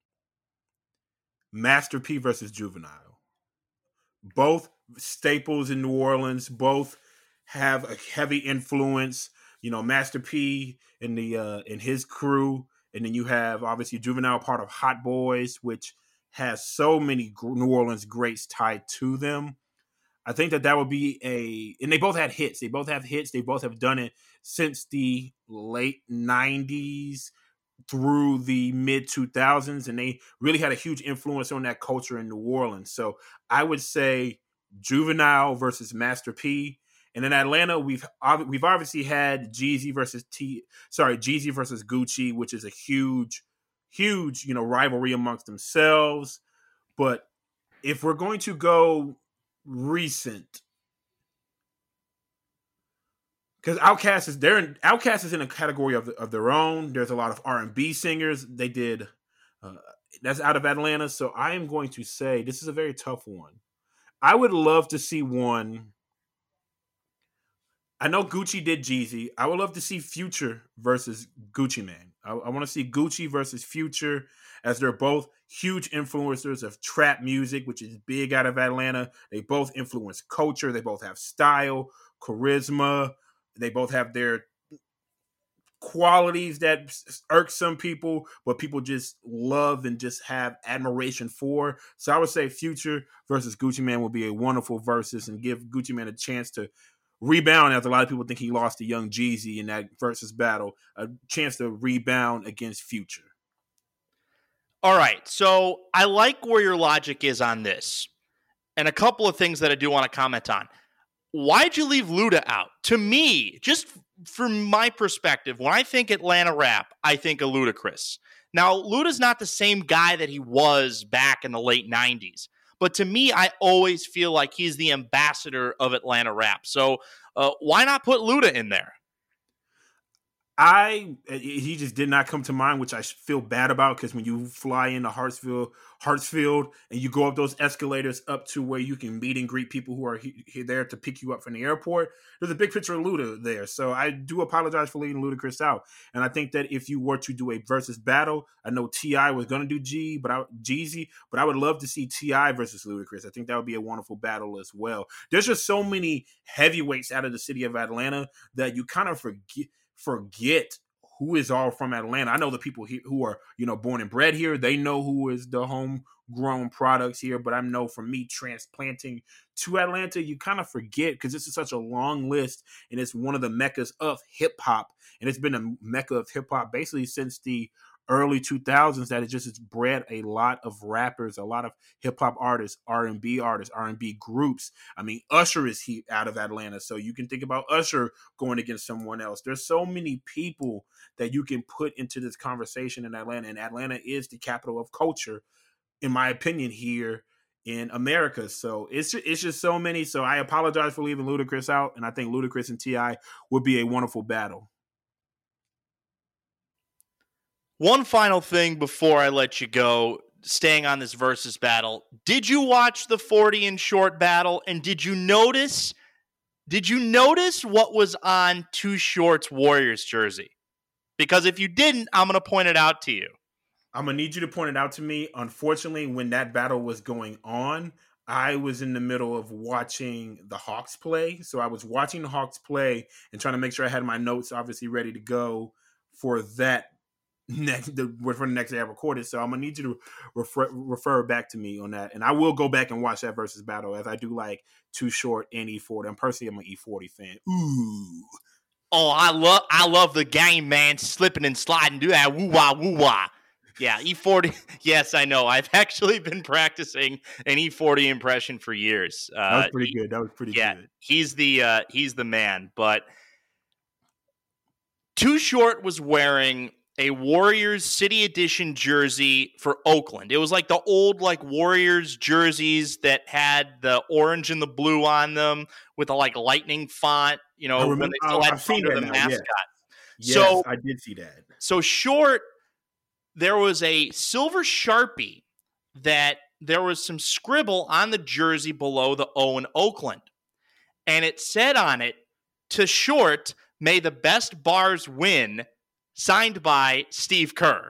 Master P versus Juvenile. Both staples in New Orleans, both have a heavy influence. You know, Master P and the uh, and his crew, and then you have obviously Juvenile, part of Hot Boys, which has so many New Orleans greats tied to them. I think that that would be a, and they both had hits. They both have hits. They both have done it since the late nineties through the mid two thousands, and they really had a huge influence on that culture in New Orleans. So I would say Juvenile versus Master P. And in Atlanta, we've we've obviously had Jeezy versus T, sorry, Jeezy versus Gucci, which is a huge, huge, you know, rivalry amongst themselves. But if we're going to go recent, because Outkast is there, Outkast is in a category of of their own. There's a lot of R and B singers. They did uh, that's out of Atlanta. So I am going to say this is a very tough one. I would love to see one. I know Gucci did Jeezy. I would love to see Future versus Gucci Mane. I, I want to see Gucci versus Future, as they're both huge influencers of trap music, which is big out of Atlanta. They both influence culture. They both have style, charisma. They both have their qualities that irk some people, but people just love and just have admiration for. So I would say Future versus Gucci Mane would be a wonderful versus and give Gucci Mane a chance to rebound, as a lot of people think he lost to Young Jeezy in that versus battle, a chance to rebound against Future. All right, so I like where your logic is on this, and a couple of things that I do want to comment on. Why'd you leave Luda out? To me, just from my perspective, when I think Atlanta rap, I think of Ludacris. Now, Luda's not the same guy that he was back in the late nineties. But to me, I always feel like he's the ambassador of Atlanta rap. So uh, why not put Luda in there? I he just did not come to mind, which I feel bad about, because when you fly into Hartsfield, Hartsfield, and you go up those escalators up to where you can meet and greet people who are he, he there to pick you up from the airport, there's a big picture of Luda there. So I do apologize for leaving Ludacris out. And I think that if you were to do a versus battle, I know T I was going to do G, but I, Jeezy, but I would love to see T I versus Ludacris. I think that would be a wonderful battle as well. There's just so many heavyweights out of the city of Atlanta that you kind of forget. forget who is all from Atlanta. I know the people here who are, you know, born and bred here, they know who is the homegrown products here, but I know for me transplanting to Atlanta, you kind of forget, because this is such a long list, and it's one of the meccas of hip hop, and it's been a mecca of hip hop basically since the early two thousands, that it just has bred a lot of rappers, a lot of hip hop artists, R and B artists, R and B groups. I mean, Usher is he out of Atlanta, so you can think about Usher going against someone else. There's so many people that you can put into this conversation in Atlanta, and Atlanta is the capital of culture, in my opinion, here in America. So it's just, it's just so many. So I apologize for leaving Ludacris out, and I think Ludacris and T I would be a wonderful battle. One final thing before I let you go, staying on this versus battle. Did you watch the forty and short battle? And did you notice, did you notice what was on Too Short's Warriors jersey? Because if you didn't, I'm going to point it out to you. I'm going to need you to point it out to me. Unfortunately, when that battle was going on, I was in the middle of watching the Hawks play. So I was watching the Hawks play and trying to make sure I had my notes obviously ready to go for that next the, for the next day I recorded. So I'm gonna need you to refer refer back to me on that, and I will go back and watch that versus battle, as I do like Too Short and E forty. I'm personally I'm an E forty fan. Ooh. Oh, I love I love the game, man. Slipping and sliding, do that woo wah woo wah. Yeah, E forty. Yes, I know. I've actually been practicing an E forty impression for years. Uh, that was pretty he, good. That was pretty yeah, good. He's the uh, he's the man. But Too Short was wearing a Warriors City Edition jersey for Oakland. It was like the old like Warriors jerseys that had the orange and the blue on them with a like lightning font. You know, remember, when they still I, had I've seen that the now, mascot. Yes. So yes, I did see that. So Short. There was a silver Sharpie that there was some scribble on the jersey below the O in Oakland. And it said on it, "To Short, may the best bars win," signed by Steve Kerr.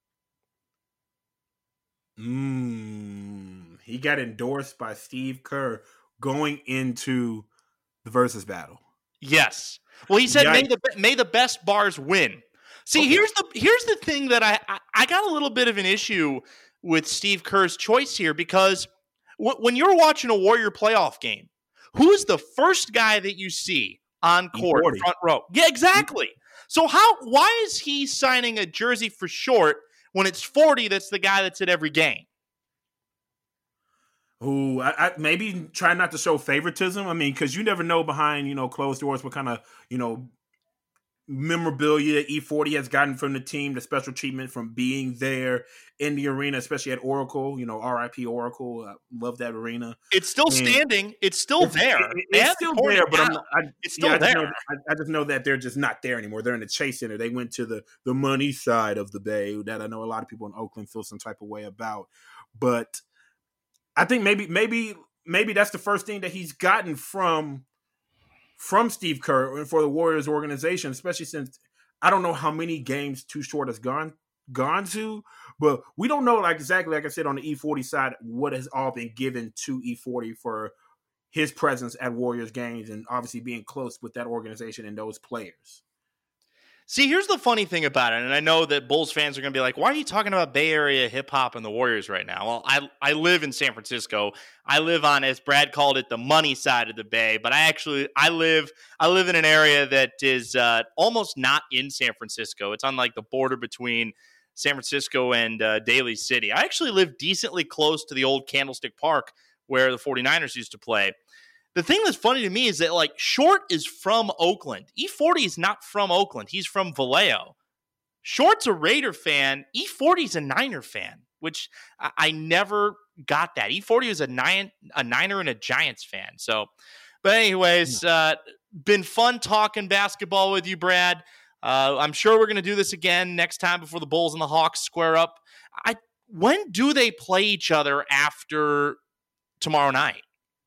Mm, he got endorsed by Steve Kerr going into the versus battle. Yes. Well, he said, may the, may the best bars win. See, okay. here's the here's the thing that I, I I got a little bit of an issue with Steve Kerr's choice here, because w- when you're watching a Warrior playoff game, who's the first guy that you see on court, E forty. Front row? Yeah, exactly. So how why is he signing a jersey for Short when it's forty that's the guy that's at every game? Ooh, I, I maybe try not to show favoritism. I mean, because you never know behind, you know, closed doors what kind of, you know, memorabilia E forty has gotten from the team, the special treatment from being there in the arena, especially at Oracle. You know, R I P Oracle. I love that arena. It's still and standing. It's still it's, there. It, it, it's still there, but I'm not, I, it's still yeah, I there. Just know, I, I just know that they're just not there anymore. They're in the Chase Center. They went to the the money side of the Bay that I know a lot of people in Oakland feel some type of way about. But I think maybe maybe maybe that's the first thing that he's gotten from. from Steve Kerr and for the Warriors organization, especially since I don't know how many games Too Short has gone gone to, but we don't know like exactly, like I said, on the E forty side, what has all been given to E forty for his presence at Warriors games and obviously being close with that organization and those players. See, here's the funny thing about it, and I know that Bulls fans are going to be like, why are you talking about Bay Area hip-hop and the Warriors right now? Well, I I live in San Francisco. I live on, as Brad called it, the money side of the Bay, but I actually, I live I live in an area that is uh, almost not in San Francisco. It's on like the border between San Francisco and uh, Daly City. I actually live decently close to the old Candlestick Park where the 49ers used to play. The thing that's funny to me is that, like, Short is from Oakland. E forty is not from Oakland. He's from Vallejo. Short's a Raider fan. E forty is a Niner fan, which I, I never got that. E forty was a, nine, a Niner and a Giants fan. So, but anyways, uh, been fun talking basketball with you, Brad. Uh, I'm sure we're going to do this again next time before the Bulls and the Hawks square up. I when do they play each other after tomorrow night?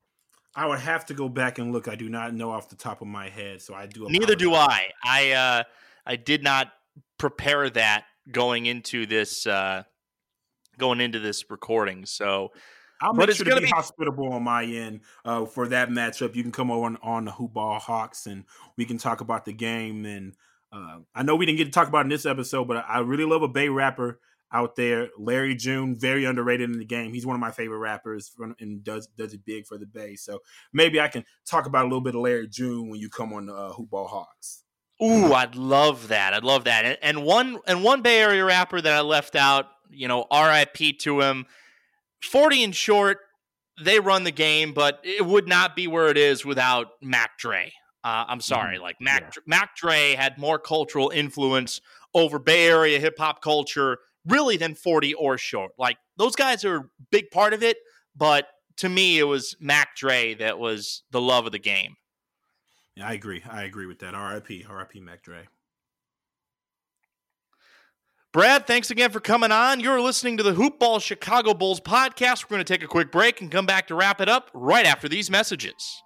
I would have to go back and look. I do not know off the top of my head, so I do apologize. Neither do I. I uh, I did not prepare that going into this uh, going into this recording. So I'll make sure to be, be hospitable on my end uh, for that matchup. You can come over on, on the Hoop Ball Hawks, and we can talk about the game. And uh, I know we didn't get to talk about it in this episode, but I really love a Bay rapper out there, Larry June, very underrated in the game. He's one of my favorite rappers from, and does does it big for the Bay. So maybe I can talk about a little bit of Larry June when you come on the uh, Hoop Ball Hawks. Ooh, I'd love that. I'd love that. And, and one and one Bay Area rapper that I left out, you know, R I P to him. forty and Short, they run the game, but it would not be where it is without Mac Dre. Uh, I'm sorry, mm-hmm. like Mac yeah. Mac Dre had more cultural influence over Bay Area hip hop culture really than forty or Short. Like, those guys are a big part of it, but to me, it was Mac Dre that was the love of the game. Yeah, I agree. I agree with that. R I P. R I P Mac Dre. Brad, thanks again for coming on. You're listening to the Hoop Ball Chicago Bulls podcast. We're going to take a quick break and come back to wrap it up right after these messages.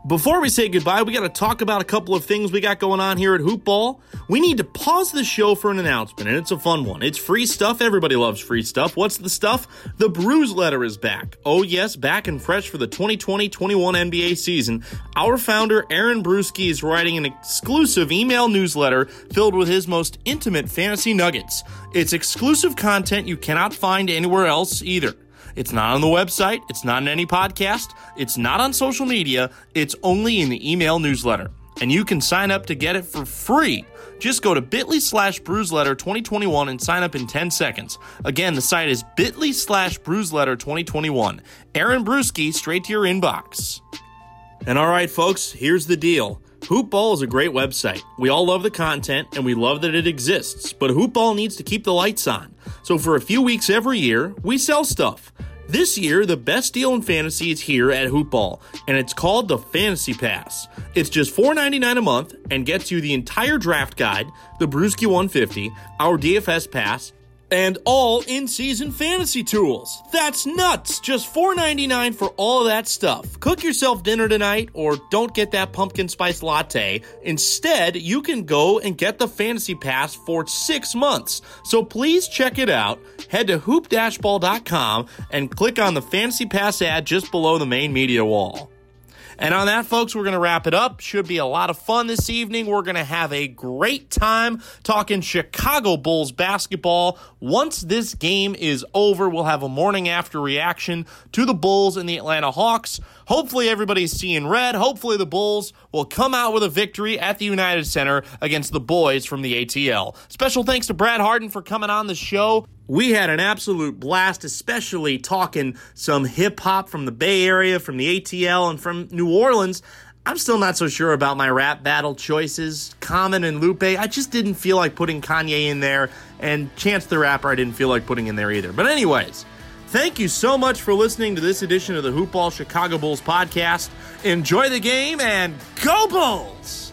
Before we say goodbye, we got to talk about a couple of things we got going on here at Hoop Ball. We need to pause the show for an announcement, and it's a fun one. It's free stuff. Everybody loves free stuff. What's the stuff? The Brews Letter is back. Oh yes, back and fresh for the twenty twenty twenty-one N B A season. Our founder, Aaron Bruski, is writing an exclusive email newsletter filled with his most intimate fantasy nuggets. It's exclusive content you cannot find anywhere else either. It's not on the website, it's not in any podcast, it's not on social media, it's only in the email newsletter. And you can sign up to get it for free. Just go to bit.ly slash brewsletter 2021 and sign up in ten seconds. Again, the site is bit.ly slash brewsletter 2021. Aaron Bruski, straight to your inbox. And all right, folks, here's the deal. Hoop Ball is a great website. We all love the content, and we love that it exists. But Hoop Ball needs to keep the lights on. So for a few weeks every year, we sell stuff. This year, the best deal in fantasy is here at Hoop Ball, and it's called the Fantasy Pass. It's just four dollars and ninety-nine cents a month and gets you the entire draft guide, the Brewski one fifty, our D F S pass, and all in-season fantasy tools. That's nuts! Just four dollars and ninety-nine cents for all of that stuff. Cook yourself dinner tonight, or don't get that pumpkin spice latte. Instead, you can go and get the Fantasy Pass for six months. So please check it out. Head to hoop dash ball dot com and click on the Fantasy Pass ad just below the main media wall. And on that, folks, we're going to wrap it up. Should be a lot of fun this evening. We're going to have a great time talking Chicago Bulls basketball. Once this game is over, we'll have a morning after reaction to the Bulls and the Atlanta Hawks. Hopefully everybody's seeing red. Hopefully the Bulls will come out with a victory at the United Center against the boys from the A T L. Special thanks to Brad Harden for coming on the show. We had an absolute blast, especially talking some hip-hop from the Bay Area, from the A T L, and from New Orleans. I'm still not so sure about my rap battle choices. Common and Lupe, I just didn't feel like putting Kanye in there, and Chance the Rapper I didn't feel like putting in there either. But anyways, thank you so much for listening to this edition of the Hoop Ball Chicago Bulls podcast. Enjoy the game, and go Bulls!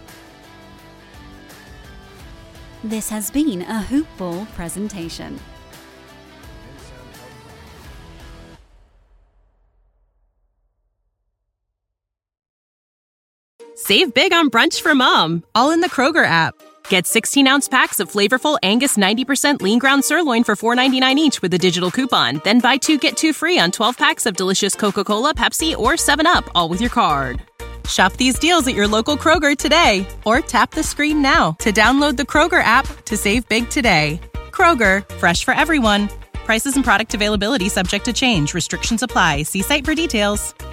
This has been a Hoop Ball presentation. Save big on brunch for mom, all in the Kroger app. Get sixteen-ounce packs of flavorful Angus ninety percent lean ground sirloin for four ninety-nine each with a digital coupon. Then buy two, get two free on twelve packs of delicious Coca-Cola, Pepsi, or seven up, all with your card. Shop these deals at your local Kroger today, or tap the screen now to download the Kroger app to save big today. Kroger, fresh for everyone. Prices and product availability subject to change. Restrictions apply. See site for details.